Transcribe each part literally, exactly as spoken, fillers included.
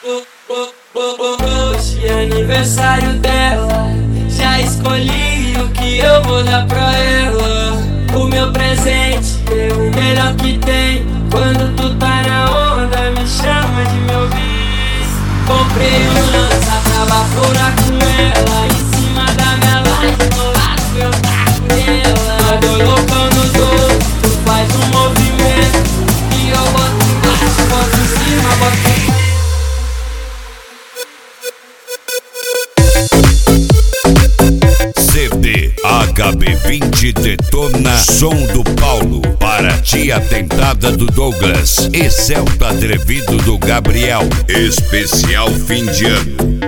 Hoje é aniversário dela, já escolhi o que eu vou dar pra ela. O meu presente é o melhor que tem. Quando tu tá na onda, me chama de meu bis. Comprei um lança pra vaporar com ela, em cima da minha laje, do lado eu taco nela. Tô loucão nos outros, tu faz um movimento e eu boto embaixo, boto em cima, boto em C D H B vinte detona Som do Paulo, Paraty Atentada do Douglas e Celta Atrevido do Gabriel. Especial fim de ano.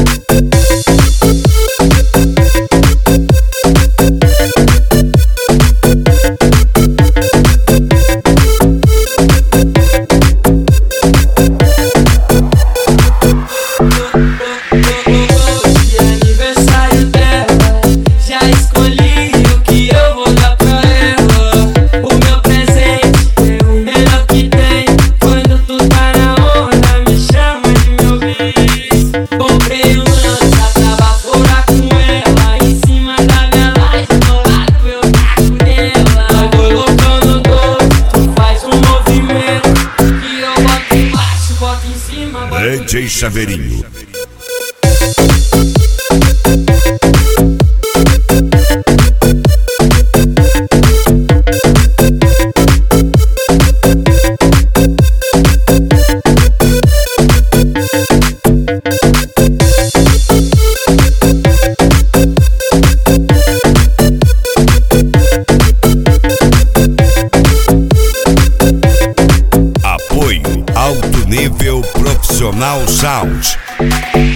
D J Chaveirinho. Apoio Alto Nível Profissional Sound.